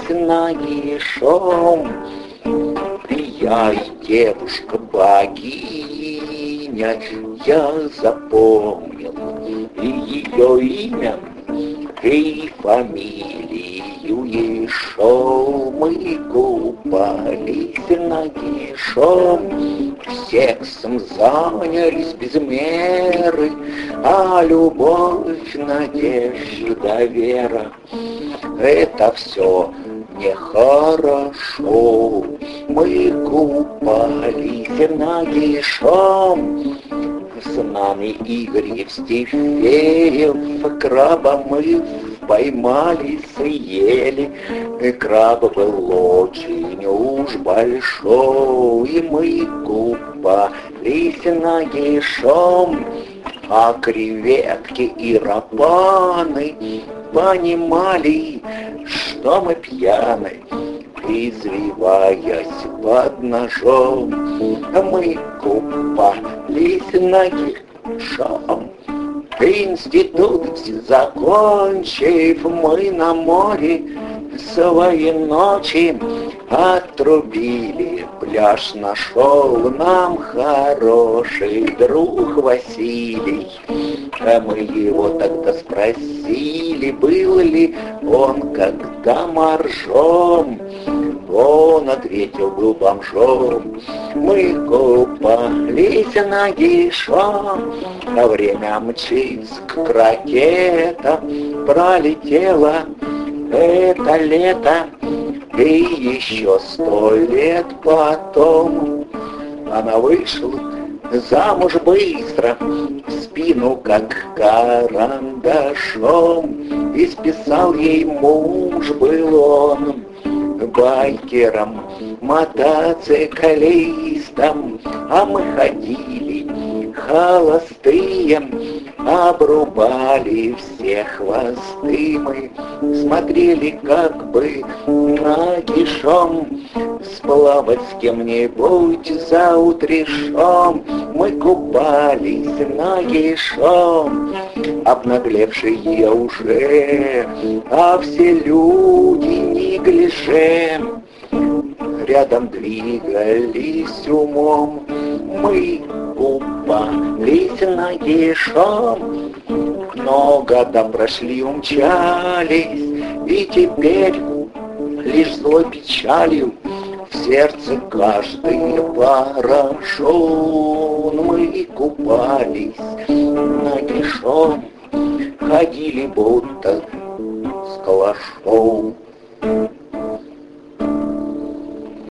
нагишом. Я и девушка богиня, я запомнил и ее имя, и фамилию еще. Мы купались нагишом, сексом занялись без меры, а любовь, надежда, вера — это все нехорошо. Мы купались нагишом, с нами Игорь Евстифеев, краба мы поймали, съели. Краб был очень уж большой, и мы купались нагишом, а креветки и рапаны понимали, что мы пьяны, извиваясь под ножом. Мы купались нагишом. Институт закончив, мы на море свои ночи отрубили. Пляж нашел нам хороший друг Василий. А мы его тогда спросили, был ли он когда моржом. Он ответил, был бомжом. Мы купались нагишом, а время мчится к ракетам. Пролетело это лето, и еще 100 лет потом она вышла замуж быстро, в спину как карандашом. И списал ей муж был он байкером, мотоциклистом, а мы ходили холостые, обрубали все хвосты. Мы смотрели как бы нагишом, сплавать с кем-нибудь за утрешом. Мы купались нагишом, обнаглевшие уже, а все люди неглиже рядом двигались умом. Мы купались нагишом, но года прошли, умчались, и теперь лишь злой печалью в сердце каждый поражен. Мы купались нагишом, ходили будто с калашом.